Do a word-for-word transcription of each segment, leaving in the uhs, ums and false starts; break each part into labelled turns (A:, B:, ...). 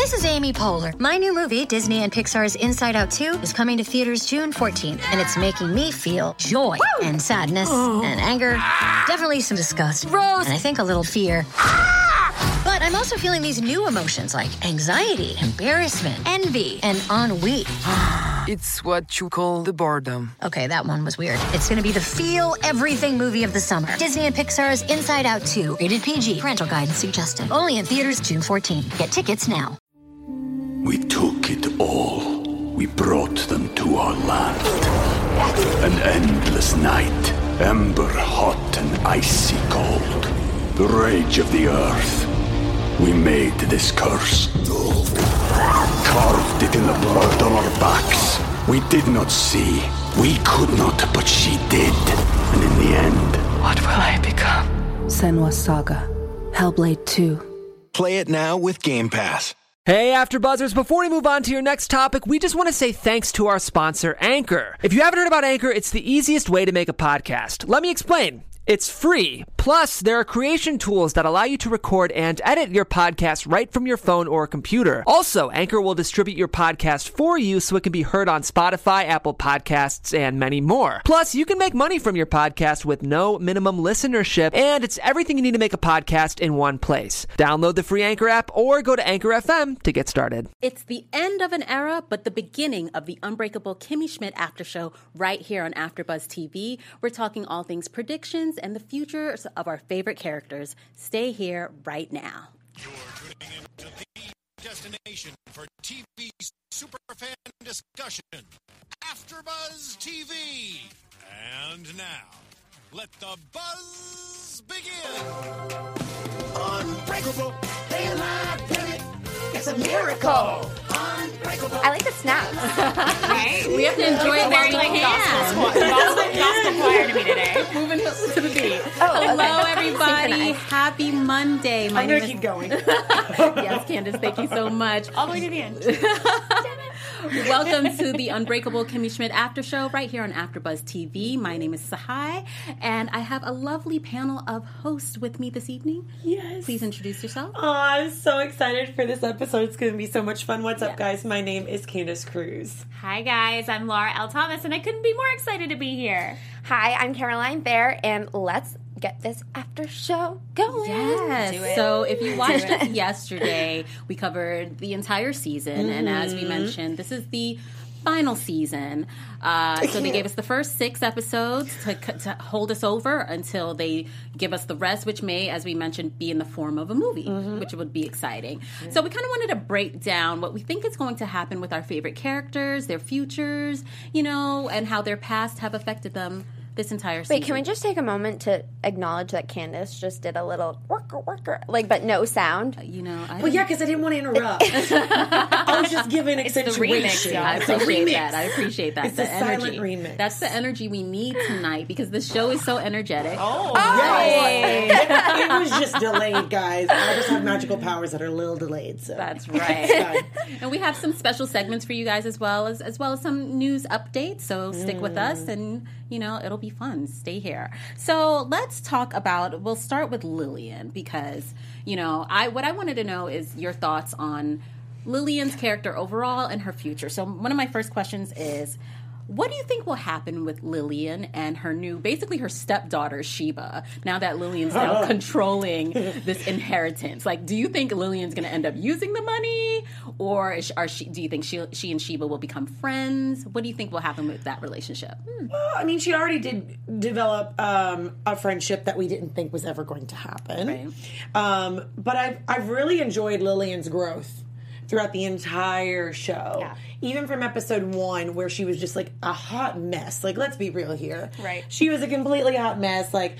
A: This is Amy Poehler. My new movie, Disney and Pixar's Inside Out two, is coming to theaters June fourteenth, and it's making me feel joy Woo! and sadness oh. and anger, definitely some disgust, Rose, and I think a little fear. But I'm also feeling these new emotions like anxiety, embarrassment, envy, and ennui.
B: It's what you call the boredom.
A: Okay, that one was weird. It's gonna be the feel everything movie of the summer. Disney and Pixar's Inside Out two. Rated P G. Parental guidance suggested. Only in theaters June fourteenth. Get tickets now.
C: We took it all. We brought them to our land. An endless night. Ember hot and icy cold. The rage of the earth. We made this curse. Carved it in the blood on our backs. We did not see. We could not, but she did. And in the end...
B: What will I become?
D: Senua's Saga. Hellblade two.
E: Play it now with Game Pass.
F: Hey, AfterBuzzers, before we move on to your next topic, we just want to say thanks to our sponsor, Anchor. If you haven't heard about Anchor, it's the easiest way to make a podcast. Let me explain. It's free. Plus, there are creation tools that allow you to record and edit your podcast right from your phone or computer. Also, Anchor will distribute your podcast for you so it can be heard on Spotify, Apple Podcasts, and many more. Plus, you can make money from your podcast with no minimum listenership, and it's everything you need to make a podcast in one place. Download the free Anchor app or go to Anchor F M to get started.
G: It's the end of an era, but the beginning of the Unbreakable Kimmy Schmidt After Show right here on AfterBuzz T V. We're talking all things predictions and the futures of our favorite characters. Stay here right now.
H: You're tuning into the destination for T V superfan discussion, AfterBuzz T V. And now, let the buzz begin. Unbreakable, they alive, damn it. It's a miracle. Unbreakable.
I: I like the snaps.
G: Right? We have to enjoy it very like
I: gospel,
G: gospel,
I: gospel choir to me today.
G: Moving to the beat.
I: Oh,
G: Hello,
I: okay.
G: everybody. Happy Monday. My
J: I'm going to
G: is...
J: keep going.
G: Yes, Candace, thank you so much.
I: All the way to the end.
G: Welcome to the Unbreakable Kimmy Schmidt After Show right here on AfterBuzz T V. My name is Sahai, and I have a lovely panel of hosts with me this evening.
J: Yes.
G: Please introduce yourself.
J: Oh, I'm so excited for this episode. It's going to be so much fun. What's
G: yeah.
J: up, guys? My name is Candace Cruz.
I: Hi, guys. I'm Laura L. Thomas, and I couldn't be more excited to be here. Hi, I'm Caroline Bear, and let's get this after show going.
G: Yes. So if you watched us yesterday, we covered the entire season. Mm-hmm. And as we mentioned, this is the final season. Uh, so they gave us the first six episodes to, to hold us over until they give us the rest, which may, as we mentioned, be in the form of a movie, mm-hmm. which would be exciting. Mm-hmm. So we kind of wanted to break down what we think is going to happen with our favorite characters, their futures, you know, and how their past have affected them this entire season.
I: Wait, can we just take a moment to acknowledge that Candace just did a little worker, worker, like, but no sound?
G: Uh, you know, I
J: well, yeah, because I didn't want to interrupt. I was just giving accentuation.
G: Yeah, I appreciate that. I appreciate that.
J: It's
G: the
J: a
G: energy.
J: silent remix.
G: That's the energy we need tonight because the show is so energetic.
J: Oh, yes. It was just delayed, guys. I just have magical powers that are a little delayed. So
G: that's right. And we have some special segments for you guys as well as as well as some news updates. So stick mm. with us, and you know it'll be fun. Stay here. So let's talk about. We'll start with Lillian because you know I what I wanted to know is your thoughts on Lillian's character overall and her future. So one of my first questions is, what do you think will happen with Lillian and her new, basically her stepdaughter, Sheba, now that Lillian's now controlling this inheritance? Like, do you think Lillian's going to end up using the money? Or is, are she, do you think she, she and Sheba will become friends? What do you think will happen with that relationship?
J: Hmm. Well, I mean, she already did develop um, a friendship that we didn't think was ever going to happen.
G: Right.
J: Um, but I've, I've really enjoyed Lillian's growth throughout the entire show.
I: Yeah.
J: Even from episode one, where she was just like a hot mess. Like, let's be real here.
I: Right.
J: She was a completely hot mess. Like,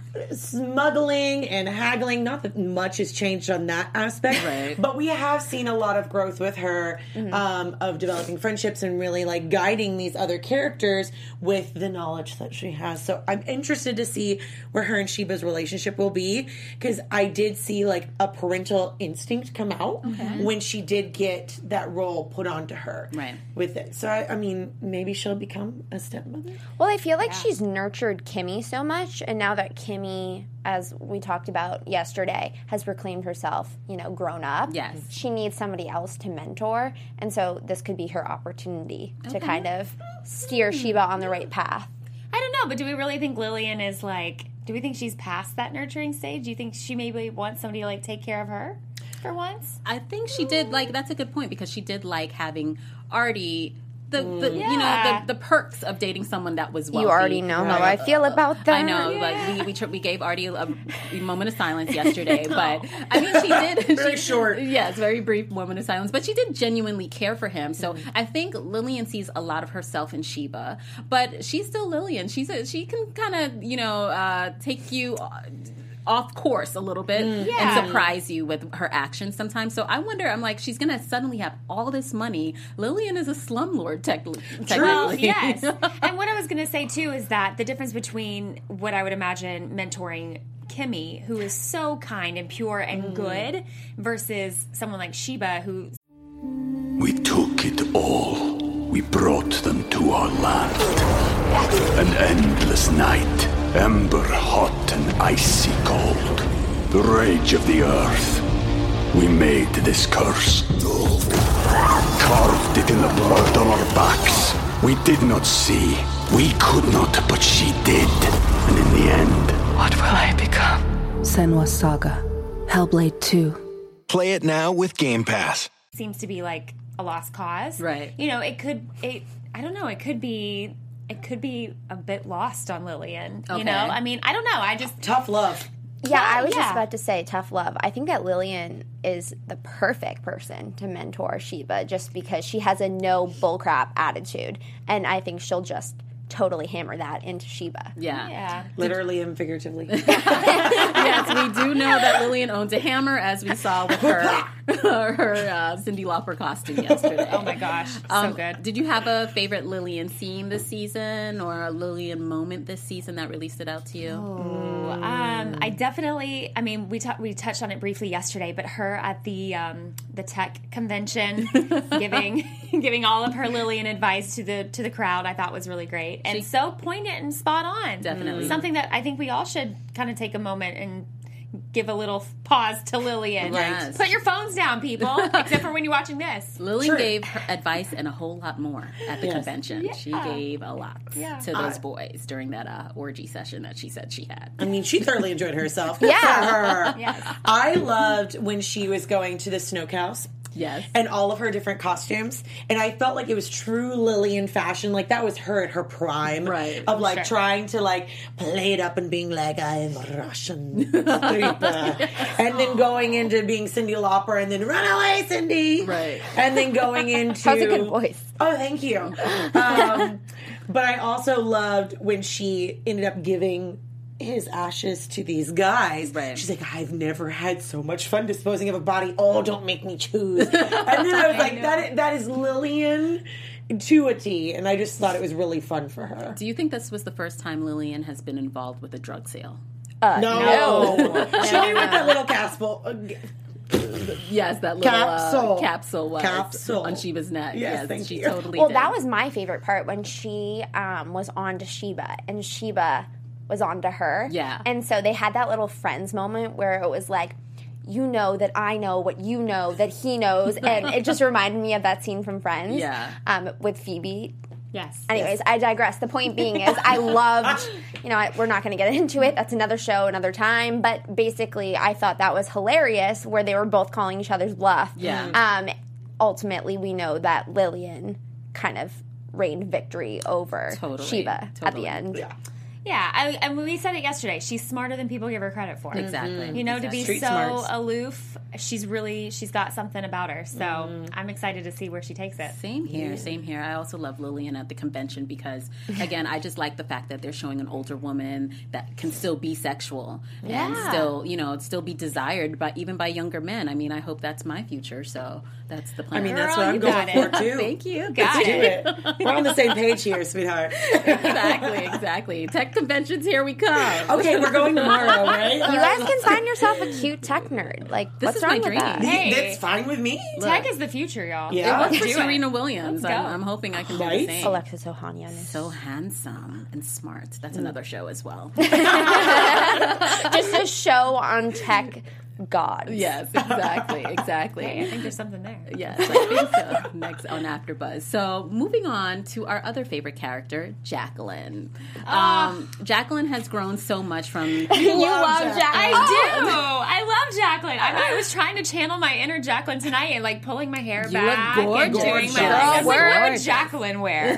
J: smuggling and haggling. Not that much has changed on that aspect.
G: Right.
J: But we have seen a lot of growth with her, mm-hmm. um, of developing friendships and really, like, guiding these other characters with the knowledge that she has. So I'm interested to see where her and Sheba's relationship will be, because I did see, like, a parental instinct come out
G: okay.
J: when she did get that role put onto her
G: right.
J: with it. So, I, I mean, maybe she'll become a stepmother?
I: Well, I feel like
G: yeah.
I: she's nurtured Kimmy so much, and now that Kimmy Kimmy, as we talked about yesterday, has proclaimed herself, you know, grown up.
G: Yes.
I: She needs somebody else to mentor, and so this could be her opportunity
G: Okay.
I: to kind of steer Sheba on the right path.
K: I don't know, but do we really think Lillian is like, do we think she's past that nurturing stage? Do you think she maybe wants somebody to like take care of her for once?
G: I think she did, like, that's a good point, because she did like having Artie, the, the
K: Yeah.
G: you know, the, the perks of dating someone that was wealthy.
I: You already know how I feel about that.
G: I know,
K: Yeah.
G: like, we we, tr- we gave Artie a, a moment of silence yesterday, but, I mean, she did.
J: Very
G: she,
J: short.
G: Yes, very brief moment of silence, but she did genuinely care for him, so I think Lillian sees a lot of herself in Sheba, but she's still Lillian. She's a, she can kind of, you know, uh, take you off course a little bit
K: Yeah.
G: and surprise you with her actions sometimes. So I wonder, I'm like, she's going to suddenly have all this money. Lillian is a slumlord, tech- technically.
K: Well, yes. And what I was going to say, too, is that the difference between what I would imagine mentoring Kimmy, who is so kind and pure and good, versus someone like Sheba, who...
C: We took it all. We brought them to our land. An endless night, ember hot and icy cold. The rage of the earth. We made this curse. Carved it in the blood on our backs. We did not see. We could not, but she did. And in the end,
B: What will I become?
D: Senua's Saga. Hellblade two.
E: Play it now with Game Pass.
K: seems to be like a lost cause.
G: Right.
K: You know, it could, it, I don't know, it could be, it could be a bit lost on Lillian.
G: Okay.
K: You know, I mean, I don't know. I just.
J: Tough love.
I: Yeah, I was
K: yeah.
I: just about to say tough love. I think that Lillian is the perfect person to mentor Sheba just because she has a no bullcrap attitude. And I think she'll just totally hammer that into Sheba.
G: Yeah.
K: Yeah.
J: Literally and figuratively.
G: Yes, we do know that Lillian owns a hammer, as we saw with her her uh, Cyndi Lauper costume yesterday.
K: Oh my gosh, so
G: Um,
K: good.
G: Did you have a favorite Lillian scene this season, or a Lillian moment this season that really stood out to you?
K: Ooh, um, I definitely. I mean, we ta- we touched on it briefly yesterday, but her at the um, the tech convention, giving giving all of her Lillian advice to the to the crowd, I thought was really great and
G: She-
K: so pointed and spot on.
G: Definitely.
K: Something that I think we all should kind of take a moment and give a little pause to Lillian.
G: Yes.
K: Put your phones down, people, except for when you're watching this.
G: Lillian gave her advice and a whole lot more at the
J: Yes.
G: convention. She gave a lot
K: Yeah.
G: to those boys during that uh, orgy session that she said she had.
J: I mean, she thoroughly enjoyed herself. Good
I: Yeah.
J: for her.
K: Yes.
J: I loved when she was going to the smokehouse.
G: Yes.
J: And all of her different costumes. And I felt like it was true Lillian fashion. Like, that was her at her prime.
G: Right.
J: Of, like,
K: Sure.
J: trying to, like, play it up and being like, I'm a Russian stripper. And then going into being Cyndi Lauper and then, run away, Cindy.
G: Right.
J: And then going into...
I: That was a good voice.
J: Oh, thank you. Um, but I also loved when she ended up giving his ashes to these guys.
G: Right.
J: She's like, I've never had so much fun disposing of a body. Oh, don't make me choose. And then I was like, that that is Lillian to a T. And I just thought it was really fun for her.
G: Do you think this was the first time Lillian has been involved with a drug sale?
I: Uh,
J: No.
I: no.
J: She knew what that little capsule.
G: Yes, that little
J: Capsule.
G: Uh, capsule was
J: Capsule.
G: on Sheba's neck.
J: Yes,
G: Yes,
J: thank
G: she
J: you.
G: totally
I: Well,
G: did.
I: that was my favorite part when she um, was on to Sheba and Sheba was on to her.
G: Yeah.
I: And so they had that little friends moment where it was like, you know that I know what you know that he knows. And it just reminded me of that scene from Friends.
G: Yeah.
I: Um, with Phoebe.
K: Yes.
I: Anyways, I digress. The point being is I loved, you know, I, we're not going to get into it. That's another show, another time. But basically, I thought that was hilarious where they were both calling each other's bluff.
G: Yeah.
I: Um, ultimately, we know that Lillian kind of reigned victory over
G: Totally.
I: Sheba at
G: Totally.
I: the end.
J: Yeah.
K: Yeah, I, and we said it yesterday. She's smarter than people give her credit for.
G: Exactly.
K: You know, to be
J: Street
K: so
J: smarts.
K: aloof, she's really she's got something about her. So I'm excited to see where she takes it.
G: Same here, same here. I also love Lillian at the convention because, again, I just like the fact that they're showing an older woman that can still be sexual and
K: Yeah.
G: still, you know, still be desired by even by younger men. I mean, I hope that's my future. So that's the plan.
J: I mean, that's
K: Girl,
J: what I'm
K: you
J: going
K: got
J: for,
K: it.
J: too.
G: Thank you.
K: Got
J: Let's do
K: it.
J: it. We're on the same page here, sweetheart.
G: exactly, exactly. Technically, tech conventions, here we come.
J: Okay, we're going tomorrow, right?
I: You guys can find yourself a cute tech nerd. Like,
G: This
I: what's
G: is
I: wrong
G: my
I: with
G: dream.
I: that?
K: Hey.
J: That's fine with me.
K: Tech is the future, y'all.
J: Yeah.
G: It worked for
K: Do it.
G: Serena Williams.
K: Let's
G: I'm,
K: go.
G: I'm hoping I can do
J: Right?
G: the same.
I: Alexis Ohanian is
G: So handsome and smart. That's another show as well.
I: just a show on tech gods.
G: Yes, exactly, exactly.
K: Hey, I think there's something there.
G: Yes, I think so. Next on AfterBuzz. So moving on to our other favorite character, Jacqueline. Um, Jacqueline has grown so much from.
I: You love Jacqueline.
K: I do. I love Jacqueline. I, I was trying to channel my inner Jacqueline tonight and like pulling my hair
G: You
K: back
G: look
K: and
G: gorgeous.
K: doing my.
G: Girl,
K: I was like, what would
G: gorgeous.
K: Jacqueline wear?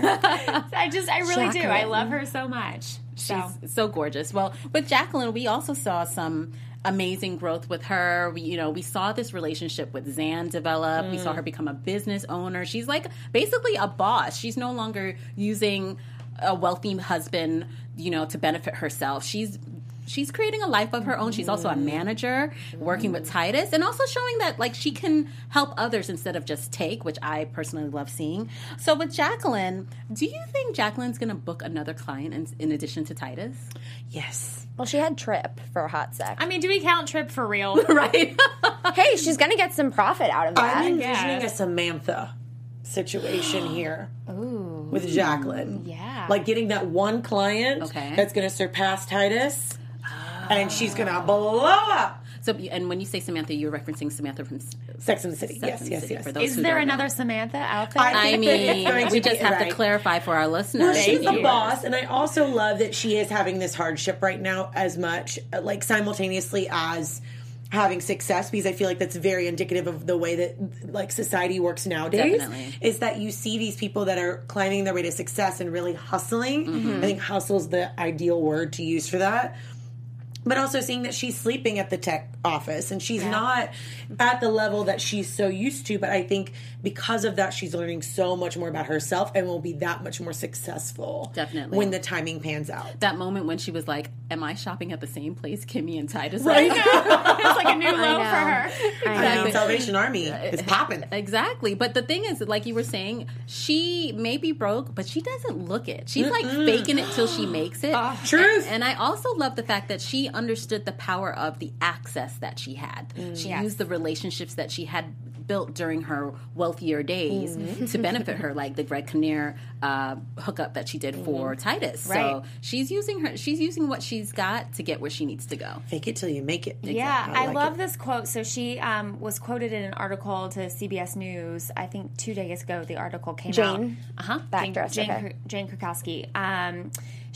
K: I just, I really do. I love her so much. So.
G: She's so gorgeous. Well, with Jacqueline, we also saw some amazing growth with her. We, you know, we saw this relationship with Zan develop. Mm. We saw her become a business owner. She's like basically a boss. She's no longer using a wealthy husband, you know, to benefit herself. She's she's creating a life of her own. She's also a manager working with Titus and also showing that like she can help others instead of just take, which I personally love seeing. So with Jacqueline, do you think Jacqueline's going to book another client in, in addition to Titus?
J: Yes.
I: Well, she had Trip for a hot sec.
K: I mean, do we count Trip for real?
G: Right.
I: Hey, she's going to get some profit out of that.
J: I'm envisioning a Samantha situation here.
I: Ooh.
J: With Jacqueline.
I: Yeah.
J: Like getting that one client
G: Okay.
J: that's going to surpass Titus. And she's going to blow up.
G: So, and when you say Samantha, you're referencing Samantha from
J: Sex and the City.
G: Sex
J: Yes,
G: and the
J: yes,
G: City,
J: yes.
G: for those
K: Is
G: who
K: there
G: don't know.
K: another Samantha out there?
J: I
G: I
J: think that it's
G: mean,
J: going to
G: we
J: be-
G: just have
J: right.
G: to clarify for our listeners.
J: Well, she's the
K: you.
J: boss, and I also love that she is having this hardship right now as much, uh, like simultaneously as having success, because I feel like that's very indicative of the way that like society works nowadays.
G: Definitely.
J: Is that you see these people that are climbing their way to success and really hustling.
G: Mm-hmm.
J: I think hustle's the ideal word to use for that. But also seeing that she's sleeping at the tech office and she's not at the level that she's so used to. But I think because of that, she's learning so much more about herself and will be that much more successful.
G: Definitely.
J: When the timing pans out.
G: That moment when she was like, am I shopping at the same place Kimmy and Titus
J: Right.
G: are?
K: It's like a new low for her.
J: I mean, Salvation Army is popping.
G: Exactly. But the thing is, like you were saying, she may be broke, but she doesn't look it. She's like faking it till she makes it.
J: Truth.
G: And, and I also love the fact that she understood the power of the access that she had. She
K: Yes.
G: used the relationships that she had built during her wealthier days to benefit her, like the Greg Kinnear uh, hookup that she did for Titus.
K: Right.
G: So she's using her. She's using what she's got to get where she needs to go.
J: Fake it till you make it.
K: Yeah,
J: I
K: I,
J: like
K: love
J: it.
K: this quote. So she um, was quoted in an article to C B S News, I think two days ago, the article came out.
I: Jane?
K: Uh-huh.
I: The
K: Jane,
I: actress,
K: Jane,
I: okay.
K: Jane Krakowski. Um,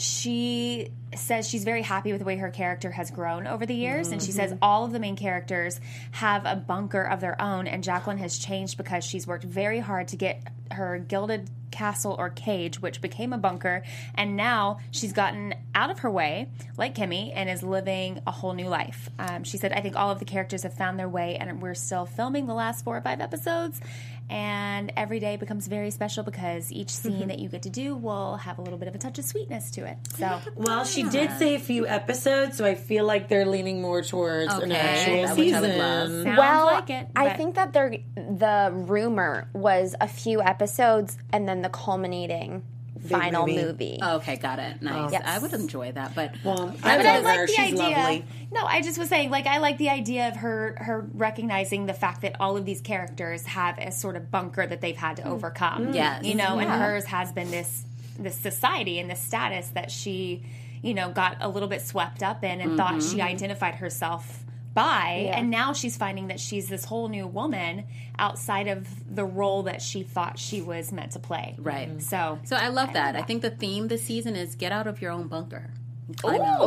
K: she says she's very happy with the way her character has grown over the years. And she says all of the main characters have a bunker of their own. And Jacqueline has changed because she's worked very hard to get her gilded castle or cage, which became a bunker. And now she's gotten out of her way, like Kimmy, and is living a whole new life. Um, she said, I think all of the characters have found their way, and we're still filming the last four or five episodes. And every day becomes very special because each scene that you get to do will have a little bit of a touch of sweetness to it. So,
J: Well, she did say a few episodes, so I feel like they're leaning more towards an
G: Okay.
J: actual
G: That which I would
J: season.
G: love.
K: sounds
I: Well,
K: like it.
I: I
K: but-
I: think that they're, the rumor was a few episodes and then the culminating final
J: movie.
I: movie.
G: Okay, got it. Nice.
I: Yes.
G: I would enjoy that, but
J: Well,
K: I
J: I
K: but I
J: love
K: like
J: her.
K: the
J: She's
K: idea.
J: lovely.
K: No, I just was saying, like, I like the idea of her her recognizing the fact that all of these characters have a sort of bunker that they've had to overcome.
G: Yes.
K: you know, and
G: Yeah.
K: hers has been this this society and this status that she, you know, got a little bit swept up in and thought she identified herself by,
I: Yeah.
K: and now she's finding that she's this whole new woman outside of the role that she thought she was meant to play.
G: Right.
K: So,
G: So I love that. I think the theme this season is get out of your own bunker. Climb out.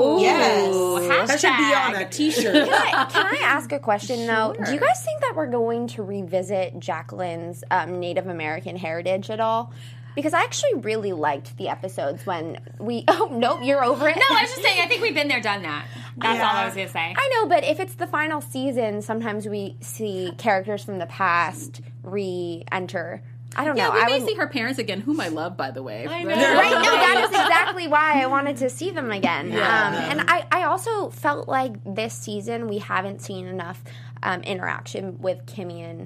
J: Yes. That should be on a t-shirt.
I: Can I, can I ask a question, though? Do you guys think that we're going to revisit Jacqueline's um, Native American heritage at all? Because I actually really liked the episodes when we... Oh, nope, you're over it.
K: no, I was just saying, I think we've been there, done that. That's all I was going to say.
I: I know, but if it's the final season, sometimes we see characters from the past re-enter. I don't
G: Yeah,
I: know.
G: we
I: I
G: may
I: would,
G: see her parents again, whom I love, by the way.
K: I know.
I: Right, no, that is exactly why I wanted to see them again.
G: Yeah.
I: Um, and I, I also felt like this season we haven't seen enough um, interaction with Kimmy and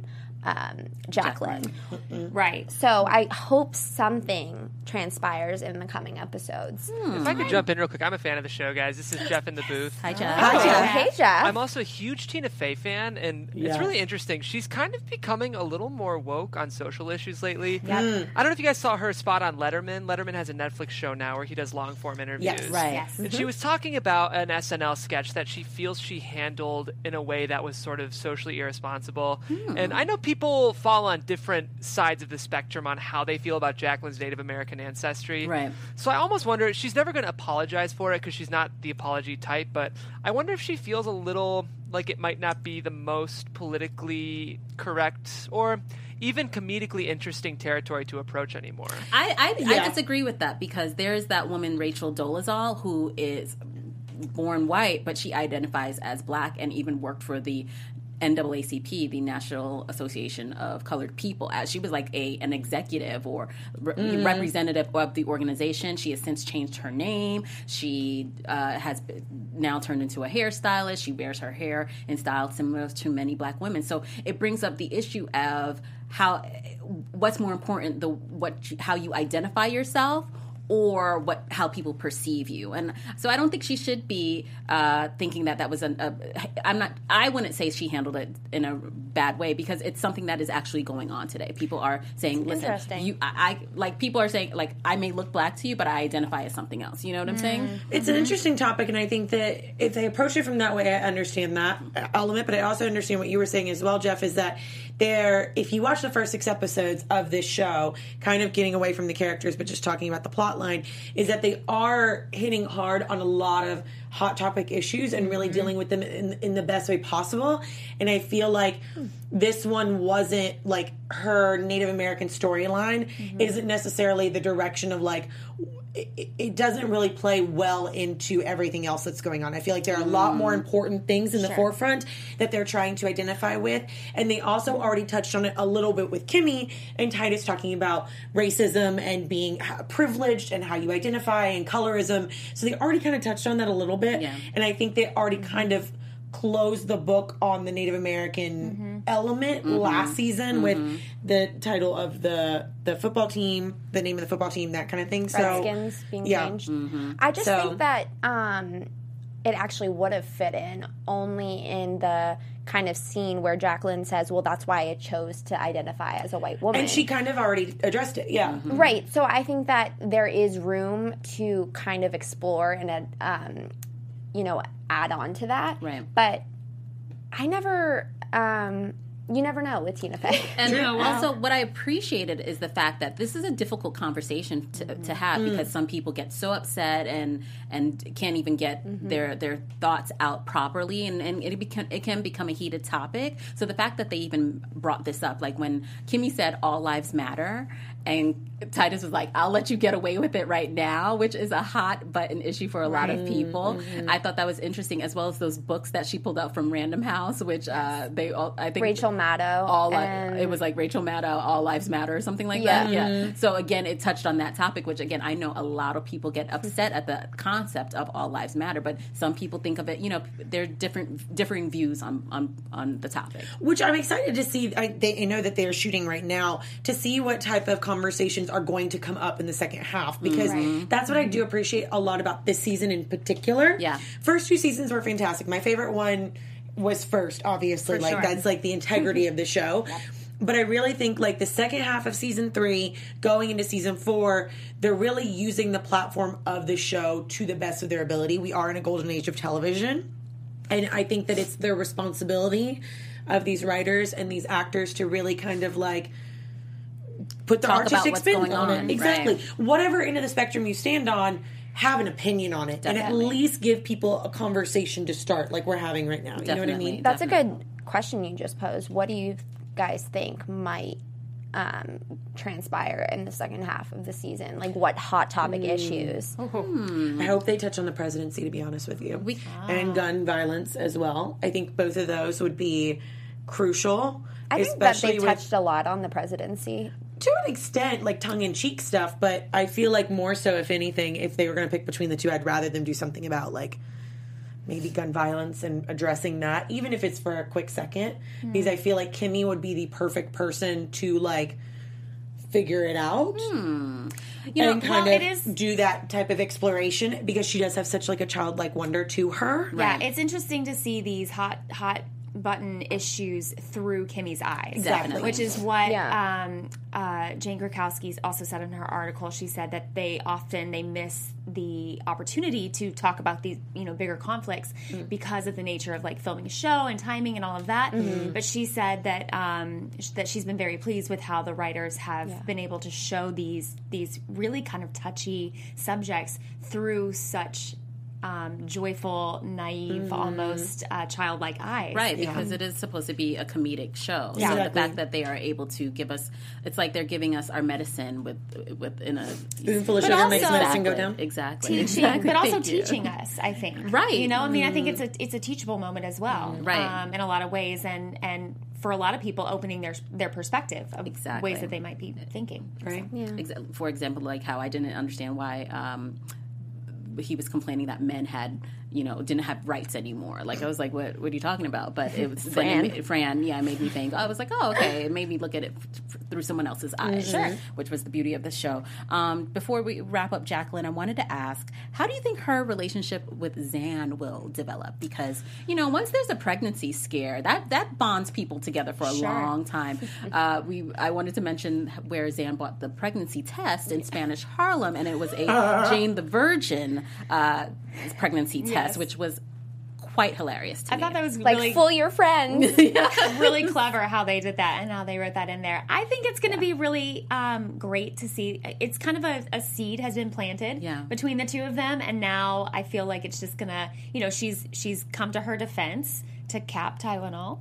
I: um, Jacqueline.
K: Right.
I: So I hope something transpires in the coming episodes.
F: If I could jump in real quick, I'm a fan of the show, guys. This is Jeff in the booth.
G: Hi, Jeff.
I: Hi,
F: Oh.
I: Jeff. Hey, Jeff.
F: I'm also a huge Tina Fey fan, and
J: Yeah.
F: it's really interesting. She's kind of becoming a little more woke on social issues lately.
J: Mm.
F: I don't know if you guys saw her spot on Letterman. Letterman has a Netflix show now where he does long-form interviews.
J: Yes, right.
K: Yes.
F: And she was talking about an S N L sketch that she feels she handled in a way that was sort of socially irresponsible. And I know people fall on different sides of the spectrum on how they feel about Jacqueline's Native American ancestry.
G: Right.
F: So I almost wonder, she's never going to apologize for it because she's not the apology type, but I wonder if she feels a little like it might not be the most politically correct or even comedically interesting territory to approach anymore.
G: I I,
J: Yeah.
G: I disagree with that because there's that woman Rachel Dolezal who is born white, but she identifies as black and even worked for the N double A C P, the National Association of Colored People, as she was like a an executive or re-
J: Mm.
G: representative of the organization. She has since changed her name. She uh, has been- now turned into a hairstylist. She wears her hair in style similar to many black women. So it brings up the issue of how what's more important, the what you- how you identify yourself, or what how people perceive you. And so I don't think she should be uh, thinking that that was an a, I'm not I wouldn't say she handled it in a bad way because it's something that is actually going on today. People are saying, listen,
I: Interesting.
G: you I, I like people are saying like I may look black to you, but I identify as something else. You know what I'm saying?
J: It's an interesting topic, and I think that if they approach it from that way, I understand that element, but I also understand what you were saying as well, Jeff, is that there, if you watch the first six episodes of this show, kind of getting away from the characters, but just talking about the plot line, is that they are hitting hard on a lot of hot topic issues and really dealing with them in, in the best way possible. And I feel like this one wasn't like her Native American storyline isn't necessarily the direction of like, it, it doesn't really play well into everything else that's going on. I feel like there are a lot more important things in the forefront that they're trying to identify with. And they also already touched on it a little bit with Kimmy and Titus talking about racism and being privileged and how you identify and colorism. So they already kind of touched on that a little bit.
G: Yeah.
J: And I think they already kind of closed the book on the Native American element last season with the title of the the football team, the name of the football team, that kind of thing. So
I: Redskins being
J: yeah.
I: changed. I just
J: So-
I: think that um, it actually would have fit in only in the kind of scene where Jacqueline says, well, that's why I chose to identify as a white woman.
J: And she kind of already addressed it, yeah.
I: Right. So I think that there is room to kind of explore and, um, you know, add on to that.
G: Right.
I: But I never, um, you never know with Tina Fey.
G: And also, what I appreciated is the fact that this is a difficult conversation to, to have because some people get so upset and and can't even get their their thoughts out properly, and, and it become it can become a heated topic. So the fact that they even brought this up, like when Kimmy said "All lives matter," and Titus was like, "I'll let you get away with it right now," which is a hot button issue for a lot of people. I thought that was interesting, as well as those books that she pulled out from Random House, which uh, they all I think
I: Rachel Maddow.
G: all li-
I: and
G: it was like Rachel Maddow, All Lives Matter, or something like
I: Yeah.
G: that. Yeah. So again, it touched on that topic, which again, I know a lot of people get upset at the concept of All Lives Matter, but some people think of it, you know, there are different, differing views on on, on the topic.
J: Which I'm excited to see. I, they, I know that they're shooting right now to see what type of conversations are going to come up in the second half, because
G: Right.
J: that's what I do appreciate a lot about this season in particular.
G: Yeah.
J: First two seasons were fantastic. My favorite one was first, obviously.
K: For
J: like
K: sure.
J: that's like the integrity of the show. But I really think like the second half of season three going into season four, they're really using the platform of the show to the best of their ability. We are in a golden age of television. And I think that it's their responsibility of these writers and these actors to really kind of like put the
G: Talk about
J: artistic
G: what's
J: spin
G: going
J: on,
G: on,
J: it. Exactly.
G: right.
J: Whatever end of the spectrum you stand on, have an opinion on it. And at
G: Definitely.
J: least give people a conversation to start like we're having right now. You know what I
G: Definitely.
J: mean?
I: That's a good question you just posed. What do you guys think might um, transpire in the second half of the season? Like, what hot topic issues?
J: I hope they touch on the presidency, to be honest with you. And gun violence as well. I think both of those would be crucial.
I: I think that
J: especially
I: they
J: with,
I: touched a lot on the presidency.
J: to an extent, like tongue-in-cheek stuff, but I feel like more so, if anything, if they were going to pick between the two, I'd rather them do something about, like, maybe gun violence and addressing that, even if it's for a quick second, mm. because I feel like Kimmy would be the perfect person to like figure it out.
G: Hmm. You know,
J: and kind
K: well,
J: of
K: it is,
J: do that type of exploration because she does have such like a childlike wonder to her.
K: Yeah, right. It's interesting to see these hot, hot button issues through Kimmy's eyes.
G: Definitely.
K: Which is what
I: yeah.
K: um, uh, Jane Krakowski's also said in her article. She said that they often they miss the opportunity to talk about these, you know, bigger conflicts mm. because of the nature of like filming a show and timing and all of that. Mm-hmm. But she said that um, that she's been very pleased with how the writers have yeah. been able to show these these really kind of touchy subjects through such Um, joyful, naive, mm. almost uh, childlike eyes.
G: Right, because yeah. it is supposed to be a comedic show.
J: Yeah.
G: So
J: Exactly.
G: the fact that they are able to give us, it's like they're giving us our medicine with, with in a
J: spoonful of sugar makes medicine go down.
G: Exactly.
K: Teaching,
G: exactly.
K: but also
G: Thank
K: teaching
G: you.
K: us, I think.
G: Right.
K: You know, I mean, I think it's a it's a teachable moment as well.
G: Mm. Right.
K: Um, in a lot of ways, and and for a lot of people, opening their their perspective of
G: exactly.
K: ways that they might be thinking.
J: Right.
K: Yeah.
G: Exa- For example, like how I didn't understand why. Um, he was complaining that men had, you know, didn't have rights anymore. Like, I was like, what, what are you talking about? But it was,
I: Fran.
G: then it made, Fran, yeah, it made me think, I was like, oh, okay. It made me look at it f- through someone else's eyes,
K: Sure.
G: which was the beauty of the show. Um, before we wrap up, Jacqueline, I wanted to ask, how do you think her relationship with Zan will develop? Because, you know, once there's a pregnancy scare, that, that bonds people together for a
K: Sure.
G: long time. Uh, we I wanted to mention where Zan bought the pregnancy test in Spanish Harlem, and it was a Jane the Virgin uh, pregnancy test,
K: Yes.
G: which was quite hilarious to
K: I
G: me.
K: thought that was
I: Like,
K: really
I: fool your friends.
K: really clever how they did that and how they wrote that in there. I think it's going to
G: Yeah.
K: be really um, great to see. It's kind of a, a seed has been planted
G: Yeah.
K: between the two of them, and now I feel like it's just gonna, you know, she's she's come to her defense to cap Tylenol.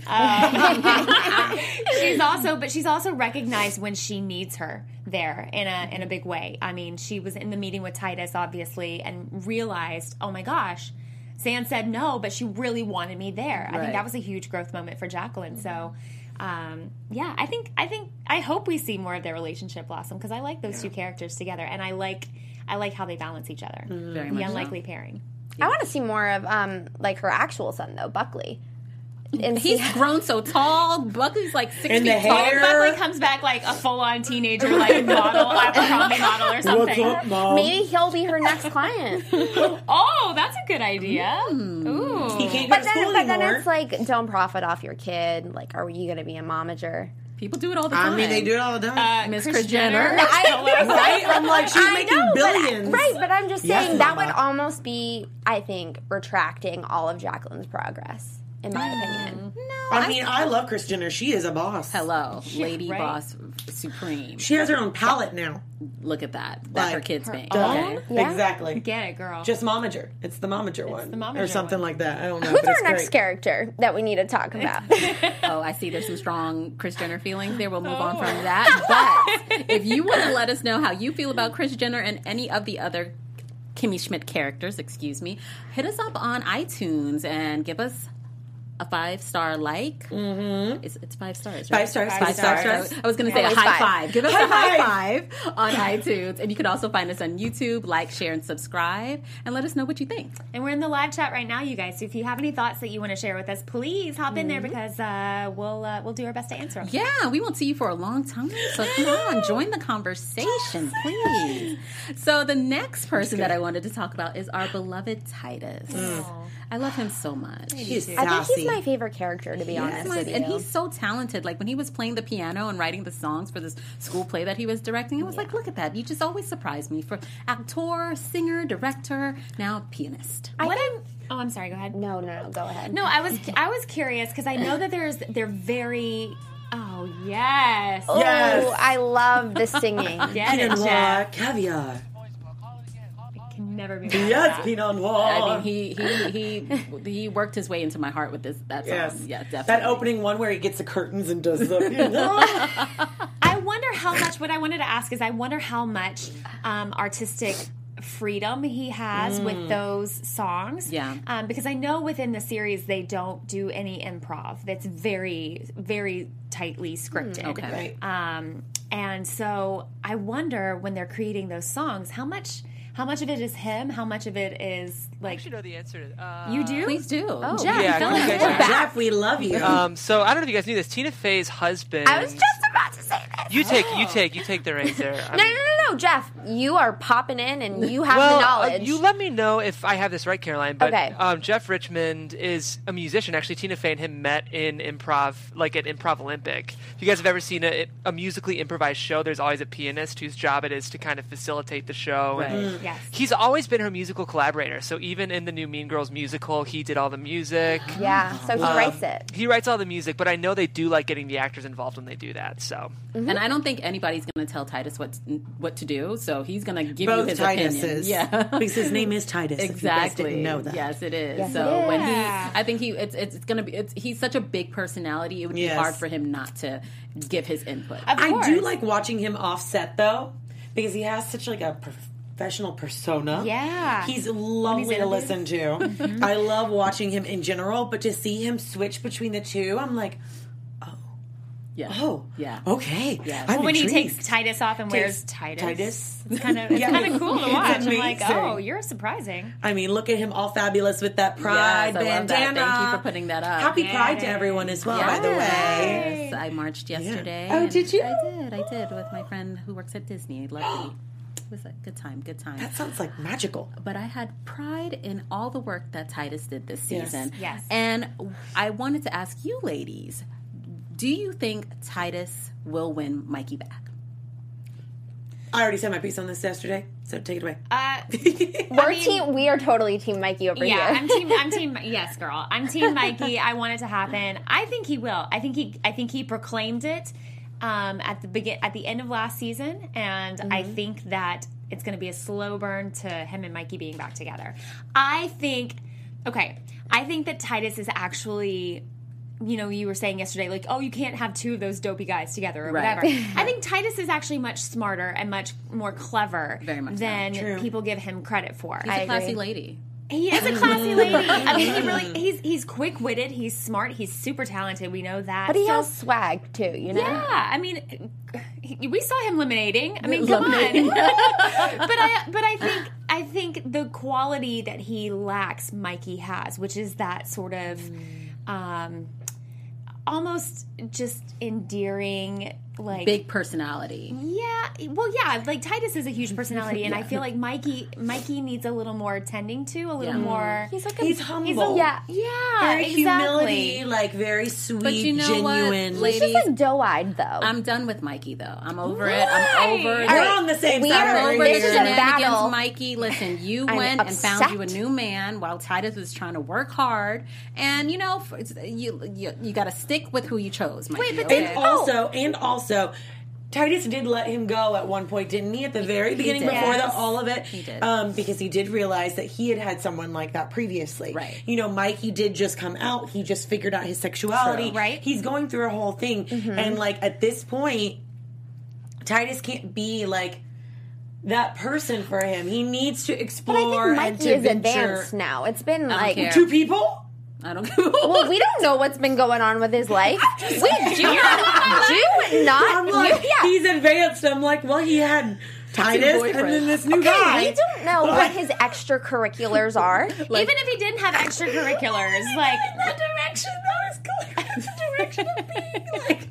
K: Um, she's also, but she's also recognized when she needs her there in a in a big way. I mean, she was in the meeting with Titus, obviously, and realized, oh my gosh, Zan said no, but she really wanted me there. I
G: Right.
K: think that was a huge growth moment for Jacqueline. So, um, yeah, I think I think I hope we see more of their relationship blossom because I like those two characters together, and I like I like how they balance each other.
G: Very
K: the
G: much so.
K: unlikely pairing.
I: I want to see more of um like her actual son though, Buckley. And
G: He's
I: see-
G: grown so tall. Buckley's like six
J: And
G: feet
J: the
G: tall.
J: hair.
K: Buckley comes back like a full-on teenager, like model, Abercrombie model or something.
J: What's up, Mom?
I: maybe he'll be her next client.
K: Oh, that's a good idea. Ooh.
J: He can't go
I: But
J: to
I: then,
J: school
I: but then
J: anymore.
I: it's like, don't profit off your kid. Like, are you going to be a momager?
G: People do it all the time.
J: I mean, they do it all the time.
K: Uh,
G: Miss
K: Kris
G: Kris Jenner.
K: Jenner.
I: I,
J: right? I'm like, she's
I: I
J: making
I: know, but I-
J: billions.
I: right, but I'm just
J: Yes,
I: saying that
J: Mama.
I: would almost be, I think, retracting all of Jacqueline's progress, in my opinion.
J: I mean, I love Kris Jenner. She is a boss.
G: Hello, Lady
K: right.
G: Boss Supreme.
J: She has her own palette now.
G: Look at that. That
J: Like,
G: her kids make.
J: Duh.
G: Okay.
I: Yeah.
J: Exactly.
K: Get it, girl.
J: Just Momager. It's the Momager one.
K: the Momager
J: or something
K: one.
J: like that. I don't know.
I: Who's
J: but
I: our
J: it's
I: next
J: great.
I: character that we need to talk about?
G: Oh, I see there's some strong Kris Jenner feelings there. We'll move on from that. But if you want to let us know how you feel about Kris Jenner and any of the other Kimmy Schmidt characters, excuse me, hit us up on iTunes and give us a five star like. Mm-hmm. It's, it's five stars. Right?
J: Five stars.
G: Five,
J: Five
G: stars.
J: stars.
G: I was going to say a
I: Always
G: high
I: five.
G: five. Give us
J: High
G: a high
J: five.
G: five on iTunes, and you can also find us on YouTube. Like, share, and subscribe, and let us know what you think.
K: And we're in the live chat right now, you guys. So if you have any thoughts that you want to share with us, please hop in there because uh, we'll uh, we'll do our best to answer them.
G: Yeah, we won't see you for a long time. So come on, join the conversation, please. So the next person that I wanted to talk about is our beloved Titus. I love him so much.
J: He's
I: I think
J: sassy.
I: he's my favorite character, to be honest
G: Yes,
I: with you.
G: and he's so talented. Like when he was playing the piano and writing the songs for this school play that he was directing, I was like, look at that. You just always surprise me. For actor, singer, director, now pianist.
I: I
K: What
I: think-
K: I'm, oh, I'm sorry. Go ahead.
I: No, no, no. Go ahead.
K: No, I was I was curious because I know that there's they're very. Oh yes.
I: Oh,
J: Yes.
I: I love the singing.
K: Get it,
J: Pinot Noir,
K: Jeff.
J: caviar.
K: Can never be. mad at
J: Yes,
K: that.
J: Pinot Noir.
G: I mean, he he he he worked his way into my heart with this that song.
J: Yes.
G: Yeah, definitely.
J: That opening one where he gets the curtains and does the.
K: I wonder how much. What I wanted to ask is, I wonder how much um, artistic freedom he has with those songs.
G: Yeah.
K: Um, because I know within the series they don't do any improv. That's very, very tightly scripted.
G: Okay.
J: Right.
K: Um, and so I wonder when they're creating those songs, how much. How much of it is him? How much of it is like?
F: I actually know the answer. To, uh,
K: you do?
G: Please do.
K: Oh, Jeff,
F: yeah,
K: fill
F: you
K: in.
F: guys
K: We're
F: are-
K: back.
J: Jeff, we love you.
F: Um, so I don't know if you guys knew this. Tina Fey's husband.
I: I was just about to say this.
F: You take, you take, you take the reins there. I
I: No,
F: mean-
I: no, no, no, Jeff. You are popping in, and you have
F: well,
I: the
F: uh,
I: knowledge.
F: you let me know if I have this right, Caroline. But
I: Okay.
F: um, Jeff Richmond is a musician. Actually, Tina Fey and him met in improv, like at Improv Olympic. If you guys have ever seen a, a musically improvised show, there's always a pianist whose job it is to kind of facilitate the show.
G: Right.
F: And
K: Mm, yes.
F: he's always been her musical collaborator. So even in the new Mean Girls musical, he did all the music.
I: yeah, so he
F: Um,
I: writes it.
F: He writes all the music, but I know they do like getting the actors involved when they do that. So
G: And I don't think anybody's going to tell Titus what what to do, so he's going to give
J: Both
G: you his
J: Tituses.
G: opinion. Yeah,
J: Because his name is Titus. If you guys
G: exactly.
J: didn't know that.
G: Yes, it is.
I: Yes,
G: so
I: it
G: when he,
K: is.
G: I think he, it's it's, it's going to be. It's, he's such a big personality. It would
J: Yes.
G: be hard for him not to give his input.
K: Of
J: I
K: course.
J: do like watching him offset though, because he has such like a professional persona.
K: Yeah.
J: He's lovely to listen to. I love watching him in general, but to see him switch between the two, I'm like,
G: Yeah.
J: oh,
G: Yeah.
J: okay.
G: Yeah.
J: I'm
K: Well, when he
J: intrigued.
K: takes Titus off and wears
J: Takes
K: Titus,
J: Titus.
K: it's kind of it's
J: Yeah.
K: kind of cool to
J: It's
K: watch. I'm like,
J: amazing.
K: oh, you're surprising.
J: I mean, look at him all fabulous with that pride
G: Yes, I love
J: bandana.
G: that. Thank you for putting that up.
J: Happy
K: Yes.
J: Pride to everyone as well, by the way.
G: Yes, I marched yesterday.
J: Oh,
G: and
J: did you?
G: I did. I did with my friend who works at Disney. Luckily, it was a good time. Good time.
J: That sounds like magical.
G: But I had pride in all the work that Titus did this
J: Yes.
G: season.
K: Yes.
G: And I wanted to ask you, ladies, do you think Titus will win Mikey back?
J: I already said my piece on this yesterday, so take it away.
K: Uh,
I: We're
K: mean-
I: team. We are totally team Mikey over
K: yeah,
I: here.
K: I'm team. I'm team. Yes, girl. I'm team Mikey. I want it to happen. I think he will. I think he. I think he proclaimed it um, at the begin at the end of last season, and I think that it's going to be a slow burn to him and Mikey being back together. I think. Okay, I think that Titus is actually. You know, you were saying yesterday, like, oh, you can't have two of those dopey guys together or
G: Right.
K: whatever. I think Titus is actually much smarter and much more clever
G: Very much so.
K: than
J: True.
K: people give him credit for.
G: He's
I: I
G: a classy
I: agree.
G: lady.
K: He is a classy lady. I mean, he really he's he's quick witted. He's smart. He's super talented. We know that.
I: But he
K: So-
I: has swag too, you know.
K: yeah. I mean, he, we saw him lemonading. I mean, come
G: Lemonading.
K: on. but I but I think I think the quality that he lacks, Mikey has, which is that sort of. Um, almost just endearing, like
G: Big personality.
K: yeah, well, yeah, like Titus is a huge personality, and I feel like Mikey, Mikey needs a little more tending to, a little
G: Yeah.
K: more.
I: He's like a,
J: He's humble.
K: He's a,
I: yeah.
K: yeah,
J: Very
K: exactly.
J: humility, like very sweet,
G: But you know what,
J: genuine.
G: ladies?
I: He's just like doe-eyed though.
G: I'm done with Mikey, though. I'm over it. I'm over it.
J: We're on the same
I: We
J: side
I: are-
J: over
G: Over
I: This
G: the
I: is a
J: here.
I: battle.
G: shenanigans, Mikey. Listen, you
I: I'm
G: went and found you a
I: upset.
G: new man while Titus was trying to work hard, and you know, for- it's- you you, you got to stick with who you chose, Mikey.
K: Wait, but
G: okay?
J: And also, and also, Titus did let him go at one point, didn't he? At the very beginning,
G: did.
J: before the,
K: Yes.
J: all of it,
G: He did.
J: um, because he did realize that he had had someone like that previously.
G: Right.
J: You know, Mikey did just come out. He just figured out his sexuality.
K: True. Right.
J: He's going through a whole thing,
I: Mm-hmm.
J: and like at this point, Titus can't be like that person for him. He needs to
I: but I
J: explore
I: think
J: and
I: Mikey
J: to
I: is
J: venture.
I: advanced now. It's been like
G: care.
J: Two people.
G: I don't give a
I: well, we don't know what's been going on with his life. We do not. Do not.
J: I'm like,
I: you- yeah.
J: he's advanced. I'm like, well, he had Titus and then this new
I: Okay,
J: guy.
I: we don't know what his extracurriculars are.
K: Even if he didn't have extracurriculars, like
J: the direction that was going. The direction of being like.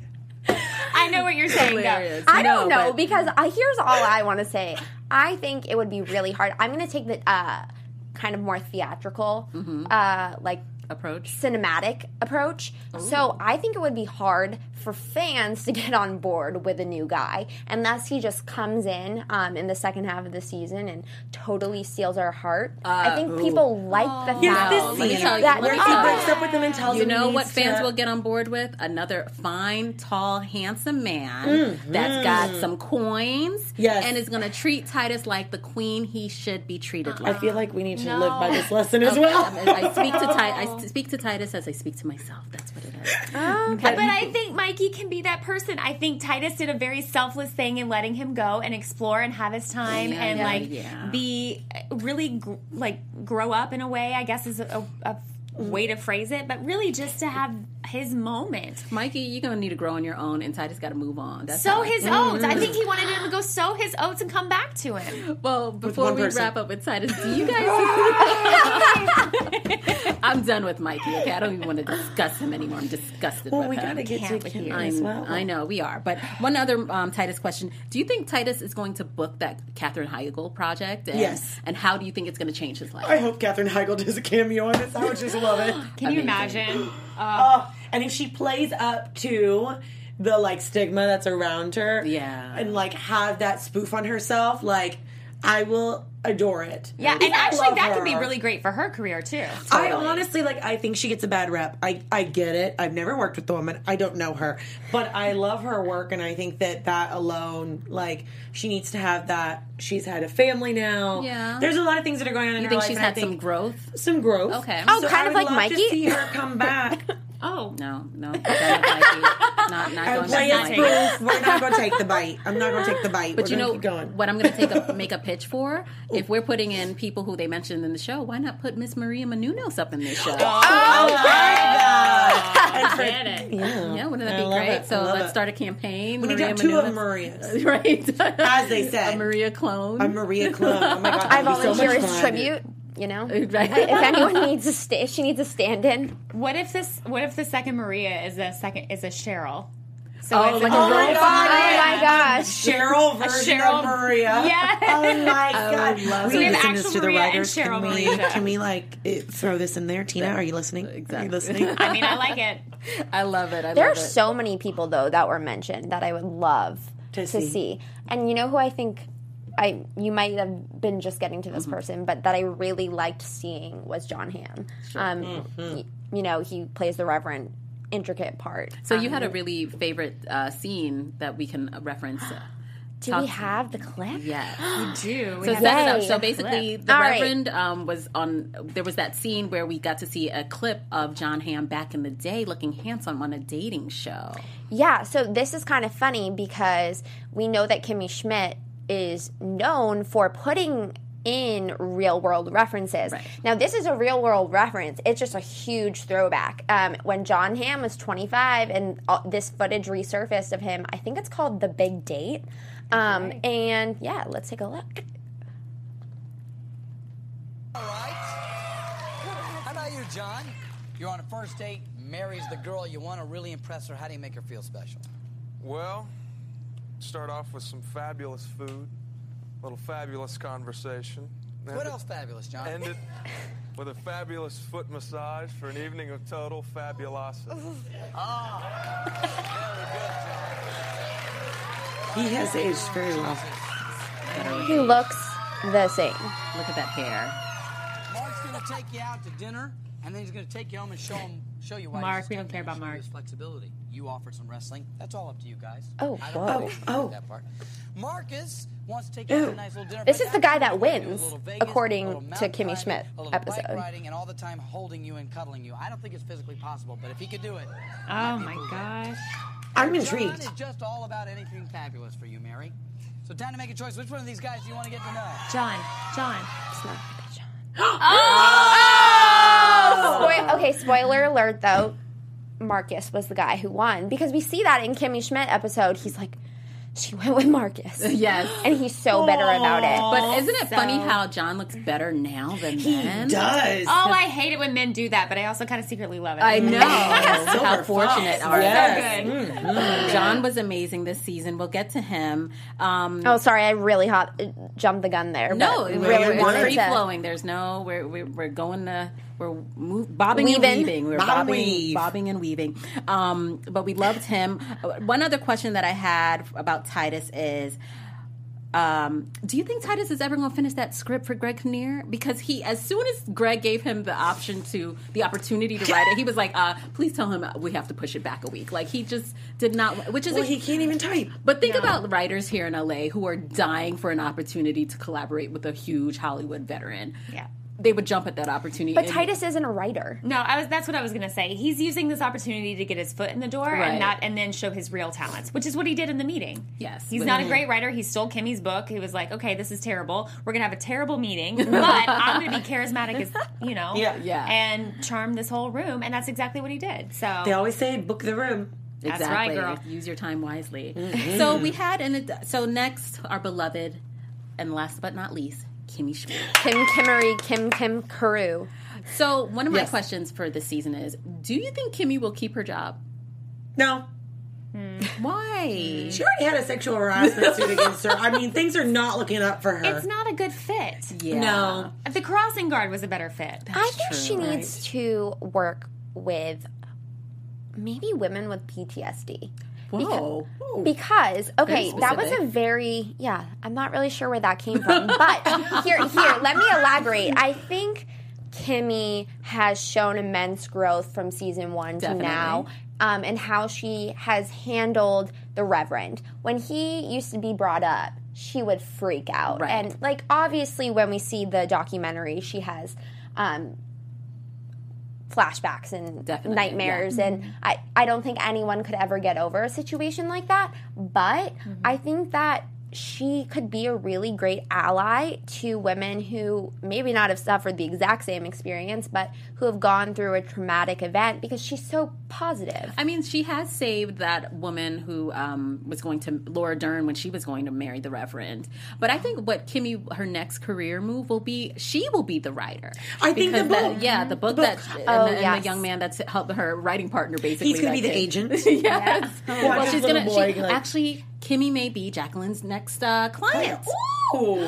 K: I know what you're saying.
G: Hilarious.
K: Though.
I: I don't
G: No,
I: know
G: but-
I: because I, here's all I want to say. I think it would be really hard. I'm going to take the uh, kind of more theatrical, uh, like
G: approach.
I: cinematic approach. So I think it would be hard for fans to get on board with a new guy unless he just comes in um, in the second half of the season and totally steals our heart. I think people like the
J: Here's
I: fact
J: this
G: let me
J: scene
G: tell you-
I: that
J: where he
G: let me tell you.
J: breaks up with him and tells
G: You
J: him he
G: know what
J: needs
G: fans
J: to-
G: will get on board with? Another fine, tall, handsome man that's got some coins
J: Yes.
G: and is going to treat Titus like the queen he should be treated
J: I
G: like.
J: feel like we need to
K: No.
J: live by this lesson as
G: Okay,
J: well.
G: I, I speak to Titus. I speak to Titus as I speak to myself. That's what it is.
K: But I think Mikey can be that person. I think Titus did a very selfless thing in letting him go and explore and have his time
G: Yeah,
K: and
G: yeah,
K: like
G: yeah.
K: be really gr- like grow up in a way. I guess is a, a, a way to phrase it, but really just to have his moment.
G: Mikey, you're gonna need to grow on your own, and Titus got to move on. That's
K: sow
G: how
K: his
G: I-
K: oats. I think he wanted him to go sow his oats and come back to him.
G: Well, before
J: one
G: we
J: person.
G: wrap up with Titus, do you guys? I'm done with Mikey. Okay, I don't even want to discuss him anymore. I'm disgusted
J: Well,
G: with
J: we
G: him.
J: gotta get
K: Can't
J: to
K: with
J: Kim
K: you.
G: I,
J: as well.
G: I know we are, but one other um, Titus question: do you think Titus is going to book that Katherine Heigl project? And,
J: Yes.
G: And how do you think it's going to change his life?
J: I hope Katherine Heigl does a cameo on this. I would just love it.
K: Can you
G: Amazing.
K: imagine?
J: Oh, and if she plays up to the like stigma that's around her,
G: Yeah.
J: and like have that spoof on herself, like I will adore it.
K: Yeah, and
J: I
K: actually,
J: love
K: that could be
J: her.
K: really great for her career too.
J: I honestly like. I think she gets a bad rep. I I get it. I've never worked with the woman. I don't know her, but I love her work, and I think that that alone, like, she needs to have that. She's had a family now.
G: Yeah.
J: There's a lot of things that are going on in
G: You
J: her
G: think
J: life.
G: she's
J: and I
G: had
J: think
G: some growth?
J: Some growth.
G: Okay.
I: Oh,
J: So
I: kind
J: I
I: of
J: would
I: like
J: love
I: Mikey?
J: to see her come back.
K: Oh,
G: No, no, I'm done with Mikey. Not, not
J: I
G: going
J: play
G: to
J: it
G: Mikey.
J: spoof. We're not going to take the bite. I'm not going to take the bite.
G: But
J: We're
G: you
J: gonna
G: know
J: keep going.
G: what I'm going to take a, make a pitch for? If we're putting in people who they mentioned in the show, why not put Miss Maria Menounos up in this show?
J: I like that. And for-
K: get it.
J: Yeah,
G: Yeah, wouldn't
J: I
G: that be
J: love
G: great?
J: it. I
G: So
J: love
G: let's
J: it.
G: start a campaign.
J: We need to
G: Maria
J: have two of
G: Menounos.
J: Marias.
G: Right.
J: As they said.
G: A Maria clone.
J: A Maria clone. Oh my god,
I: I
J: that'd be so
I: volunteer
J: much
I: as
J: fun.
I: tribute. You know,
G: Right.
I: if anyone needs a sta- if she needs a stand-in.
K: what if this? What if the second Maria is a second is a Cheryl? So
G: Oh,
K: it's
G: like
K: a
G: a
J: Oh my
G: robot?
J: god!
I: Oh my gosh!
J: Cheryl version
K: Cheryl-
J: of Maria.
K: Yes.
J: Oh my god.
G: love
J: we
K: it.
J: need to
K: So we
J: send
K: have
J: this to
K: actual
J: the
K: Maria and
J: writers. Can
K: Cheryl
J: we,
K: Maria.
J: can we like it, throw this in there? Tina, are you listening?
G: Exactly.
J: Are you listening?
K: I mean, I like it.
G: I love it. I
I: There are
G: love it.
I: so many people though that were mentioned that I would love
J: To
I: to,
J: see.
I: see. And you know who I think I you might have been just getting to this
J: Mm-hmm.
I: person, but that I really liked seeing was John Hamm. Um,
J: Mm-hmm.
I: y- you know, he plays the Reverend, intricate part.
G: So you
I: Um,
G: had a really favorite uh, scene that we can uh, reference. Uh,
I: Do
G: talk-
I: we have the clip?
G: Yes.
K: We do. We
G: So
K: have
G: set it up.
I: Yay.
G: So basically, the
I: All right.
G: Reverend um, was on. There was that scene where we got to see a clip of John Hamm back in the day, looking handsome on a dating show.
I: Yeah, so this is kind of funny because we know that Kimmy Schmidt is known for putting in real world references.
G: Right.
I: Now, this is a real world reference. It's just a huge throwback. Um, when John Hamm was twenty-five and uh, this footage resurfaced of him, I think it's called The Big Date. Um, And yeah, let's take a look.
L: All right. How about you, John? You're on a first date, Mary's the girl you want to really impress her. How do you make her feel special?
M: Well, start off with some fabulous food, a little fabulous conversation.
L: What
M: End
L: else
M: it-
L: fabulous, John?
M: End it with a fabulous foot massage for an evening of total fabulosity.
J: He has aged very well.
I: He looks the same.
G: Look at that hair.
L: Mark's going to take you out to dinner, and then he's going to take you home and show him, show you why.
K: Mark,
L: he's
K: we don't care about
L: show you
K: Mark.
L: his flexibility. You offered some wrestling. That's all up to you guys.
I: Oh,
L: I don't
I: whoa.
L: know if you
J: Oh,
L: did that part. Marcus wants to take you to a nice little dinner.
I: This
L: but
I: is the guy that
L: actually we're gonna do a
I: wins,
L: little Vegas,
I: according
L: a little
I: to
L: mountain
I: Kimmy
L: climbing,
I: Schmidt
L: a little
I: episode.
L: bike riding, and all the time holding you and cuddling you. I don't think it's physically possible, but if he could do it,
K: Oh my gosh.
J: I'm
L: John
J: intrigued.
L: is just all about anything fabulous for you, Mary. So time to make a choice. Which one of these guys do you want to get to know?
K: John. John.
I: Spoil- okay, spoiler alert though. Marcus was the guy who won because we see that in Kimmy Schmidt episode. He's like, she went with Marcus.
G: Yes.
I: And he's so bitter about it.
G: But isn't it
K: So-
G: funny how John looks better now than then?
J: Does.
K: Oh, I hate it when men do that, but I also kind of secretly love it.
G: I know. How
J: Silver
G: fortunate
J: Fox.
G: are
J: Yes.
G: they?
K: Good.
G: John was amazing this season. We'll get to him. Um,
I: Oh, sorry, I really hot jumped the gun there.
G: no,
I: but
G: it-
I: really
G: it's
I: wanted
G: free
I: to.
G: flowing. There's no. We're we're, we're going to. We're move, bobbing
I: Weaving.
G: and weaving. We're
J: Bob
G: bobbing,
J: weave.
G: bobbing and weaving. Um, but we loved him. One other question that I had about Titus is. Um, do you think Titus is ever going to finish that script for Greg Kinnear? Because he, as soon as Greg gave him the option to, the opportunity to write it, he was like, uh, "Please tell him we have to push it back a week." Like he just did not. Which is
J: Well,
G: a,
J: he can't even type.
G: But think about writers here in L A who are dying for an opportunity to collaborate with a huge Hollywood veteran.
K: Yeah.
G: they would jump at that opportunity.
I: But
G: and,
I: Titus isn't a writer.
K: No, I was. That's what I was going to say. He's using this opportunity to get his foot in the door
G: Right.
K: and not, and then show his real talents, which is what he did in the meeting.
G: Yes,
K: he's
G: but-
K: not a great writer. He stole Kimmy's book. He was like, "Okay, this is terrible. We're going to have a terrible meeting, but I'm going to be charismatic as you know,
J: Yeah.
G: Yeah.
K: and charm this whole room." And that's exactly what he did. So
J: They always say, book the room.
K: That's
G: Exactly.
K: right, girl.
G: Use your time wisely.
J: Mm-hmm.
G: So we had, an, so next, our beloved, and last but not least, Kimmy Schmidt.
I: Kim Kimmery, Kim Kim Carew.
G: So one of my
J: Yes.
G: questions for this season is, do you think Kimmy will keep her job?
J: No.
G: Why?
J: She already had a sexual harassment suit against her. I mean, things are not looking up for her.
K: it's not a good fit.
G: Yeah.
J: No.
K: The crossing guard was a better fit.
I: I think
G: true.
I: she needs to work with maybe women with P T S D.
G: Whoa.
I: Because okay,
G: Very
I: that was a
G: specific.
I: very yeah. I'm not really sure where that came from, but here, here, let me elaborate. I think Kimmy has shown immense growth from season one
G: Definitely.
I: to now, um, and how she has handled the Reverend. When he used to be brought up, she would freak out,
G: Right.
I: and like obviously when we see the documentary, she has. Um, flashbacks and
G: Definitely,
I: nightmares
G: yeah.
I: and I, I don't think anyone could ever get over a situation like that, but I think that she could be a really great ally to women who maybe not have suffered the exact same experience, but who have gone through a traumatic event because she's so positive.
G: I mean, she has saved that woman who um, was going to, Laura Dern, when she was going to marry the Reverend. But I think what Kimmy, her next career move will be, she will be the writer.
J: I think the
G: Because
J: book.
G: yeah, the book,
J: The book.
G: that, and,
I: Oh,
G: the, and
I: yes.
G: the young man that's helped her writing partner, basically.
J: He's going to
G: that
J: be the
G: kid.
J: agent.
G: Yes. Well,
J: Watch
G: she's
J: this
G: gonna.
J: little boy,
G: She,
J: like-
G: actually, Kimmy may be Jacqueline's next uh, client.
J: Ooh.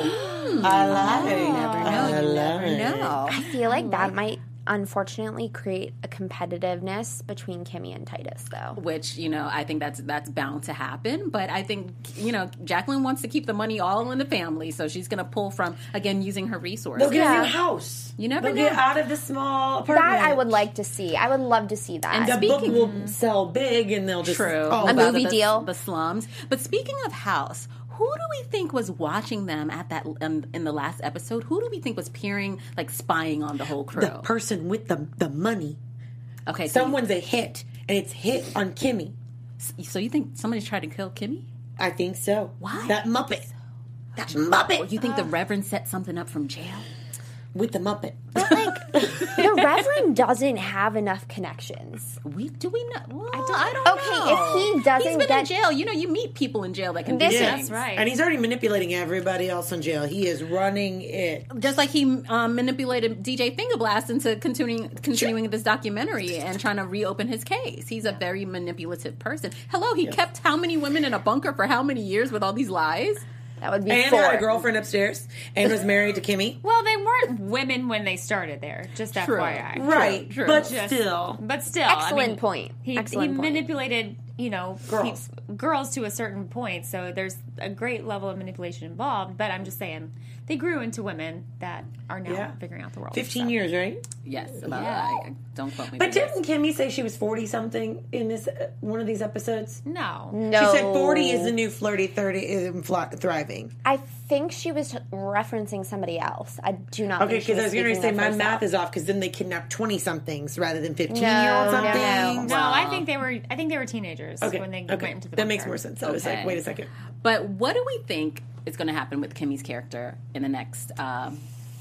J: I love it.
G: You never know.
J: I
G: You
J: love
G: never
J: it.
G: know.
I: I feel like that might unfortunately create a competitiveness between Kimmy and Titus, though.
G: Which, you know, I think that's that's bound to happen. But I think, you know, Jacqueline wants to keep the money all in the family, so she's going to pull from, again, using her resources.
J: They'll get a
I: Yeah.
J: new house.
G: You never
J: They'll
G: know.
J: get out of the small apartment.
I: That I would like to see. I would love to see that.
G: And
J: The
G: Speaking-
J: book will sell big, and they'll just
G: True.
J: Oh,
I: A
G: About
I: movie
G: the,
I: deal.
G: The slums. But speaking of House, who do we think was watching them at that um, in the last episode? Who do we think was peering, like spying on the whole crew?
J: the person with the the money.
G: Okay, so,
J: Someone's a hit, and it's hit on Kimmy.
G: so you think somebody's trying to kill Kimmy?
J: I think so.
G: Why?
J: That Muppet. That
G: Or
J: Muppet
G: you think the Reverend set something up from jail?
J: with the Muppet.
I: But like, the Reverend doesn't have enough connections.
G: We do we know? Well, I don't,
I: Okay,
G: know.
I: if he doesn't
G: he's been
I: get-
G: in jail. You know, you meet people in jail that can
I: This
G: do
I: is-
G: things.
K: That's right.
J: And he's already manipulating everybody else in jail. He is running it.
G: Just like he um, manipulated D J Fingerblast into continuing continuing this documentary and trying to reopen his case. He's a very manipulative person. Hello, he kept how many women in a bunker for how many years with all these lies?
I: That would be
J: And
I: four.
J: had a girlfriend upstairs and was married to Kimmy.
K: Well, they weren't women when they started there. Just
G: True.
K: F Y I.
J: Right.
G: true.
J: But
K: Just-
J: still.
K: But still,
I: Excellent
K: I mean,
I: point.
K: He,
I: Excellent
K: he
I: point.
K: manipulated, you know,
J: Girls.
K: pe- girls to a certain point. So there's a great level of manipulation involved. But I'm just saying, they grew into women that are now
J: Yeah.
K: figuring out the world.
J: fifteen
K: So-
J: years, right?
G: Yes, about
K: Yeah.
G: I, don't quote me.
J: But
G: on this.
J: didn't Kimmy say she was forty something in this uh, one of these episodes?
K: No.
I: No.
J: She said forty is the new flirty, thirty is fl- thriving.
I: I think she was referencing somebody else. I do not
J: Okay,
I: think she
J: because I was going to
I: speaking
J: say
I: of
J: my
I: herself.
J: math is off because then they kidnapped twenty somethings rather than fifteen
I: No,
J: year old
I: no, no.
J: somethings.
K: No, I think they were. I think they were teenagers
J: Okay,
K: when they
J: okay.
K: went into the.
J: That makes
K: bunker.
J: more sense. I was like,
G: Okay.
J: wait a second.
G: But what do we think is going to happen with Kimmy's character in the next, um,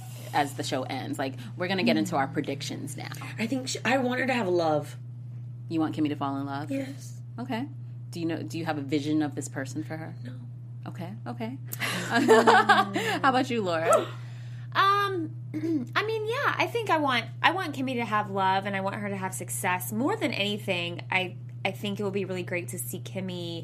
G: as the show ends? Like, we're going to get into our predictions now.
J: I think she, I want her to have love.
G: You want Kimmy to fall in love?
J: Yes.
G: Okay. Do you know? Do you have a vision of this person for her?
J: No.
G: Okay. Okay. How about you, Laura?
K: Um, I mean, yeah, I think I want I want Kimmy to have love, and I want her to have success. More than anything, I I think it will be really great to see Kimmy.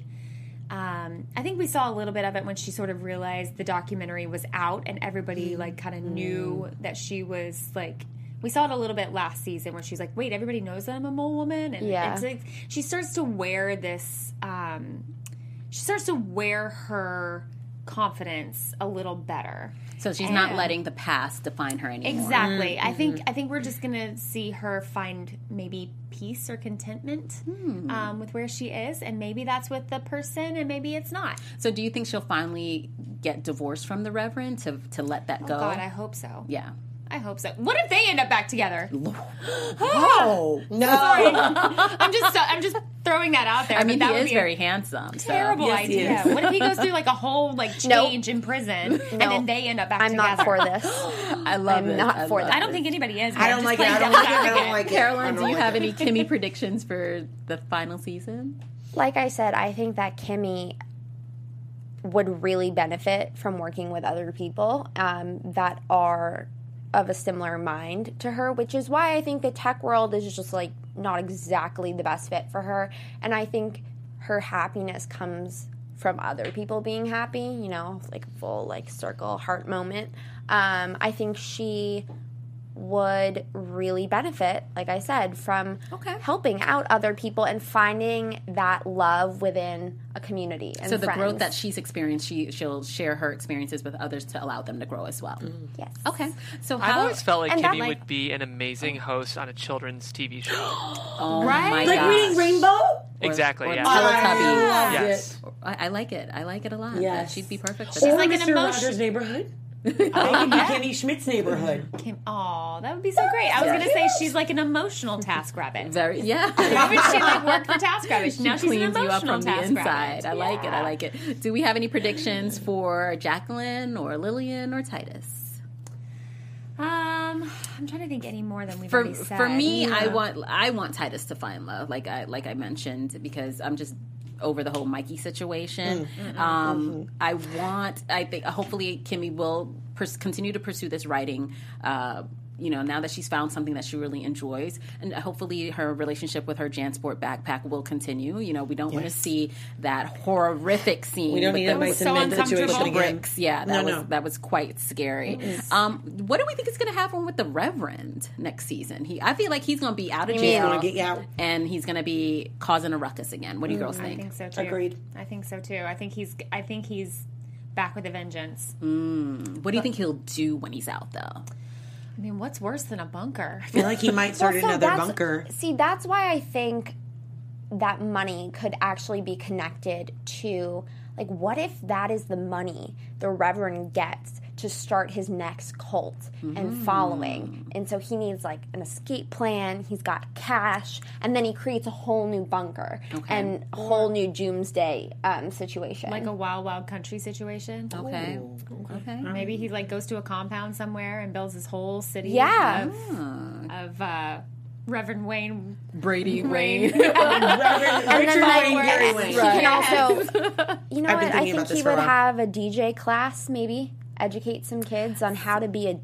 K: Um, I think we saw a little bit of it when she sort of realized the documentary was out, and everybody like kind of knew that she was like. We saw it a little bit last season where she's like, "Wait, everybody knows that I'm a mole woman," and
I: Yeah.
K: it's like she starts to wear this. Um, she starts to wear her confidence a little better.
G: So she's not
K: And-
G: letting the past define her anymore.
K: Exactly. I think I think we're just gonna see her find maybe peace or contentment um, with where she is, and maybe that's with the person, and maybe it's not.
G: So do you think she'll finally get divorced from the Reverend to to let that go?
K: Oh God, I hope so.
G: Yeah.
K: I hope so. What if they end up back together?
J: Oh no!
K: Sorry. I'm just I'm just throwing that out there.
N: I mean,
K: that
N: he
K: would
N: is
K: be
N: very handsome. So.
K: Terrible
J: Yes, he
K: idea.
J: is.
K: What if he goes through like a whole like change in prison, and then they end up back
I: I'm
K: together?
I: not for this.
N: I love
I: I'm
N: it.
I: not
N: I
I: for
N: love
I: that.
K: I don't think anybody is.
J: I don't
K: Just
J: like it.
K: playing
J: I don't
K: devil's
J: like it. I don't
K: advocate.
J: like it.
N: Caroline,
J: I
N: do
J: don't
N: you
J: like
N: have
J: it.
N: any Kimmy predictions for the final season?
I: Like I said, I think that Kimmy would really benefit from working with other people um, that are of a similar mind to her, which is why I think the tech world is just like not exactly the best fit for her. And I think her happiness comes from other people being happy, you know, like a full like circle heart moment. Um, I think she would really benefit, like I said, from
G: okay.
I: helping out other people and finding that love within a community. And
N: so the
I: friends.
N: growth that she's experienced, she she'll share her experiences with others to allow them to grow as well.
J: Mm.
I: Yes.
N: Okay. So
F: I've
N: how,
F: always felt like
I: and
F: Kimmy
I: that, like-
F: would be an amazing host on a children's T V show.
N: oh
K: Right?
N: my
J: Like
N: gosh.
J: Reading Rainbow?
F: Exactly.
N: or
F: yeah.
N: Teletubbies.
J: I loved
F: Yes.
J: it.
N: I, I like it. I like it a lot.
J: Yes.
N: She'd be perfect for
J: Or
N: that.
K: like an
J: Mister
K: emotion-
J: Rogers' Neighborhood. I could be Kimmy Schmidt's neighborhood.
K: Kim, oh, that would be so great. I was
N: Yeah.
K: going to say she's like an emotional TaskRabbit.
N: Very, yeah.
K: Why would she like work for TaskRabbit? Now
N: She
K: she's an
N: cleans you up
K: emotional
N: from the
K: TaskRabbit.
N: inside. I like it. I
K: Yeah.
N: like it. Do we have any predictions for Jacqueline or Lillian or Titus?
K: Um, I'm trying to think any more than we've
N: For
K: already said.
N: for me, I
K: Yeah.
N: want I want Titus to find love, like I like I mentioned, because I'm just over the whole Mikey situation.
K: Mm-hmm.
N: Um, I want. I think hopefully Kimmy will pers- continue to pursue this writing. Uh, you know, now that she's found something that she really enjoys, and hopefully her relationship with her JanSport backpack will continue. You know, we don't want to
J: Yes.
N: see that horrific scene.
J: We don't
N: with
J: need
N: the,
J: a Mice and
K: so
J: Men
K: uncomfortable.
J: situation again.
N: bricks. Yeah, that
J: No,
N: was
J: no.
N: that was quite scary. Um, what do we think is going to happen with the Reverend next season? He, I feel like he's going to be out of
J: He's
N: jail,
J: gonna get out.
N: and he's going to be causing a ruckus again. What do you girls
K: I
N: think?
K: think so too.
J: Agreed.
K: I think so too. I think he's. I think he's back with a vengeance.
N: What do you think he'll do when he's out, though?
K: I mean, what's worse than a bunker?
J: I feel like he might start
I: Well, so
J: another
I: that's-
J: bunker.
I: See, that's why I think that money could actually be connected to, like, what if that is the money the Reverend gets to start his next cult and following? And so he needs, like, an escape plan, he's got cash, and then he creates a whole new bunker and a whole new doomsday um, situation.
K: Like a wild, wild country situation.
N: Okay. Okay.
K: Maybe he like goes to a compound somewhere and builds his whole city.
I: Yeah.
K: Of, of uh, Reverend Wayne
N: Brady
K: Wayne.
J: Reverend
I: and
J: Richard
I: then,
J: Wayne,
I: like,
J: Gary
I: he
J: Wayne.
I: can also, you know
J: I've been
I: what, I
J: thinking
I: think
J: about this
I: he
J: for a
I: would
J: while.
I: have a D J class, maybe, educate some kids on how to be a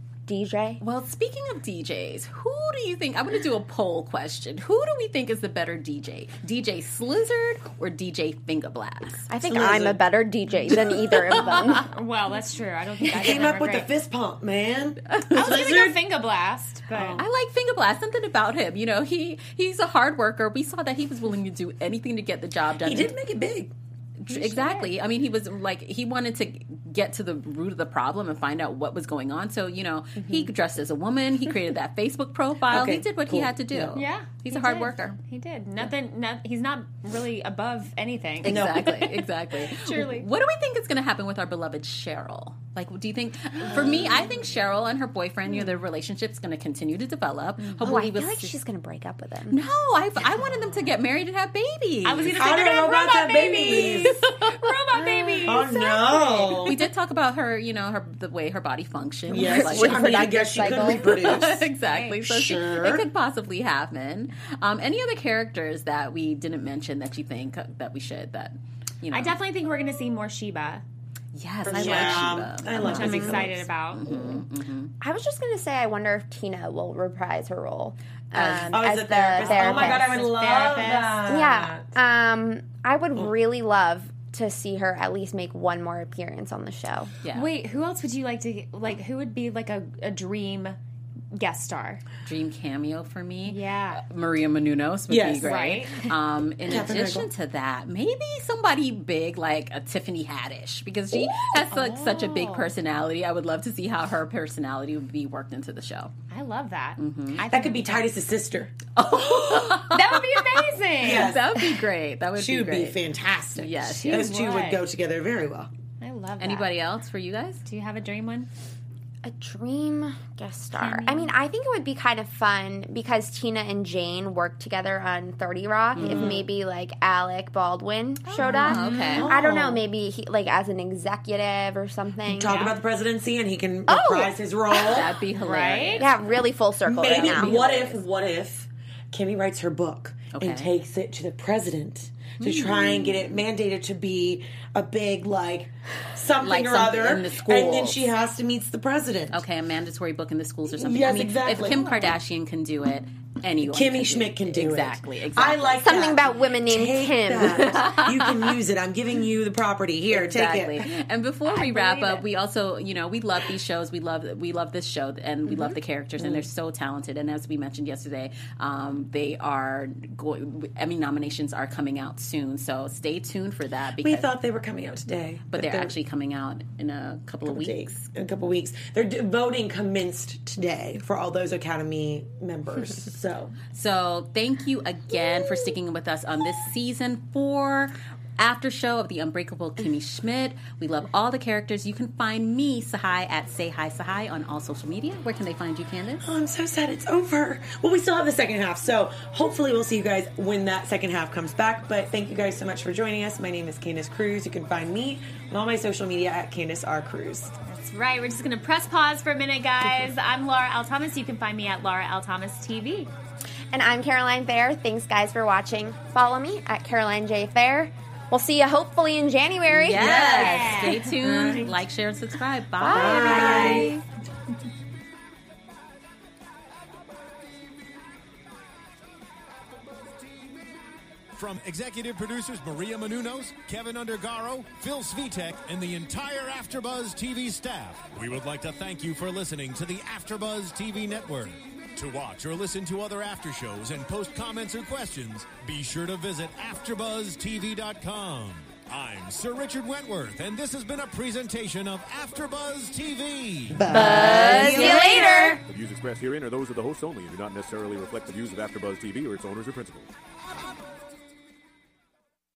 I: D J.
N: Well, speaking of D Js, who do you think? I'm going to do a poll question. Who do we think is the better D J? D J Slizzard or D J Fingerblast?
I: I think I'm a better D J than either of them.
K: Well, that's true. I don't think I
J: Came
K: did
J: up with the
K: great.
J: fist pump, man.
K: I was gonna go Finger Blast, but
N: I like Fingerblast. Something about him. You know, he he's a hard worker. We saw that he was willing to do anything to get the job done.
J: He did make it big.
N: Exactly. I mean, he was like, he wanted to get to the root of the problem and find out what was going on. So, you know, he dressed as a woman. He created that Facebook profile.
J: Okay,
N: he did what
J: cool.
N: he had to do.
J: Yeah.
K: yeah,
N: He's
K: he
N: a hard
K: did.
N: worker.
K: He did nothing. Not, he's not really above anything.
N: Exactly. Exactly.
K: Truly.
N: What do we think is going to happen with our beloved Cheryl? Like, do you think, for me, I think Cheryl and her boyfriend, you know, their relationship's going to continue to develop.
I: Oh,
N: Hopefully
I: I feel
N: we'll
I: like
N: see-
I: she's going to break up with him.
N: No, I, I wanted them to get married and have babies.
K: I was going to
J: I
K: say they're
J: don't
K: gonna
J: know
K: have
J: about
K: robot
J: that
K: babies.
J: babies.
K: Robot babies.
J: Oh no!
N: We did talk about her, you know, her the way her body functions.
J: Yes,
N: Like-
J: well, I mean, I guess she could
I: cycle.
J: reproduce.
N: exactly. So she-
J: Sure.
N: it could possibly happen. Um, any other characters that we didn't mention that you think that we should? That you know,
K: I definitely think we're going to see more Sheba,
N: yes, I
J: Yeah,
N: like Sheba.
J: I love
K: which I'm
J: Sheba.
K: excited about.
I: I was just going to say, I wonder if Tina will reprise her role um,
J: Oh,
I: as
J: as
I: the
J: a therapist.
I: therapist.
J: Oh my god, I would
K: As
J: love
K: therapist.
J: that.
I: Yeah. Um, I would really love to see her at least make one more appearance on the show.
N: Yeah.
K: Wait, who else would you like to like? Who would be like a, a dream guest star?
N: Dream cameo for me.
K: Yeah.
N: Maria Menounos would
J: Yes.
N: be great.
K: Right.
N: Um, in
J: Catherine
N: addition
J: Heigl.
N: to that, maybe somebody big like a Tiffany Haddish because she has like, such a big personality. I would love to see how her personality would be worked into the show.
K: I love that.
N: Mm-hmm.
K: I
J: That
K: think
J: could be Titus's sister.
K: that would be amazing.
J: Yes.
N: That would be great. That would
J: She
N: be
J: would
N: great.
J: be fantastic.
N: Yes,
J: Those
N: yes.
J: two
K: would.
J: would go together very well.
K: I love that.
N: Anybody else for you guys?
K: Do you have a dream one?
I: A dream guest star. I mean, I think it would be kind of fun because Tina and Jane worked together on thirty Rock. Mm. If maybe like Alec Baldwin showed
N: oh,
I: up.
N: Okay.
I: I don't know. Maybe he, like as an executive or something.
J: Talk
I: yeah.
J: about the presidency and he can
I: oh.
J: reprise his role.
N: That'd be hilarious.
I: Right? Yeah, really full circle.
J: Maybe.
I: Right now.
J: What if? What if Kimmy writes her book
N: okay.
J: and takes it to the president to mm. try and get it mandated to be a big like something
N: like
J: or
N: something
J: other,
N: in the schools.
J: and then she has to meet the president.
N: Okay, a mandatory book in the schools or something.
J: Yes,
N: I mean,
J: exactly.
N: If Kim Kardashian can do it, anyone
J: Kimmy
N: can
J: Schmidt
N: do
J: can do
N: exactly,
J: it.
N: Exactly,
J: I like
I: something
J: that.
I: about women named
J: take
I: Kim.
J: That. You can use it. I'm giving you the property here.
N: Exactly.
J: Take it.
N: And before we wrap up,
I: it.
N: we also, you know, we love these shows. We love we love this show, and we
J: Mm-hmm.
N: love the characters, mm-hmm. and they're so talented. And as we mentioned yesterday, um, they are going. Emmy nominations are coming out soon, so stay tuned for that. Because,
J: we thought they were coming out today,
N: but, but they're, they're actually coming out in a couple, couple of weeks.
J: Days, in a couple of weeks. Their d- voting commenced today for all those Academy members. so,
N: so thank you again for sticking with us on this season four after show of The Unbreakable Kimmy Schmidt. We love all the characters. You can find me, Sahai, at Say Hi Sahai on all social media. Where can they find you, Candace?
J: Oh, I'm so sad it's over. Well, we still have the second half, so hopefully we'll see you guys when that second half comes back. But thank you guys so much for joining us. My name is Candace Cruz. You can find me on all my social media at Candace R. Cruz.
K: That's right. We're just going to press pause for a minute, guys. I'm Laura L. Thomas. You can find me at Laura L. Thomas T V.
I: And I'm Caroline Fair. Thanks, guys, for watching. Follow me at Caroline J. Fair. We'll see you hopefully in January.
N: Yes.
I: yes.
N: Stay tuned. Right. Like, share, and subscribe. Bye.
I: Bye. Bye.
O: From executive producers Maria Menounos, Kevin Undergaro, Phil Svitek, and the entire AfterBuzz T V staff, we would like to thank you for listening to the AfterBuzz T V network. To watch or listen to other after shows and post comments or questions, be sure to visit after buzz T V dot com. I'm Sir Richard Wentworth, and this has been a presentation of AfterBuzz T V.
I: Buzz you later.
P: The views expressed herein are those of the hosts only and do not necessarily reflect the views of AfterBuzz T V or its owners or principals.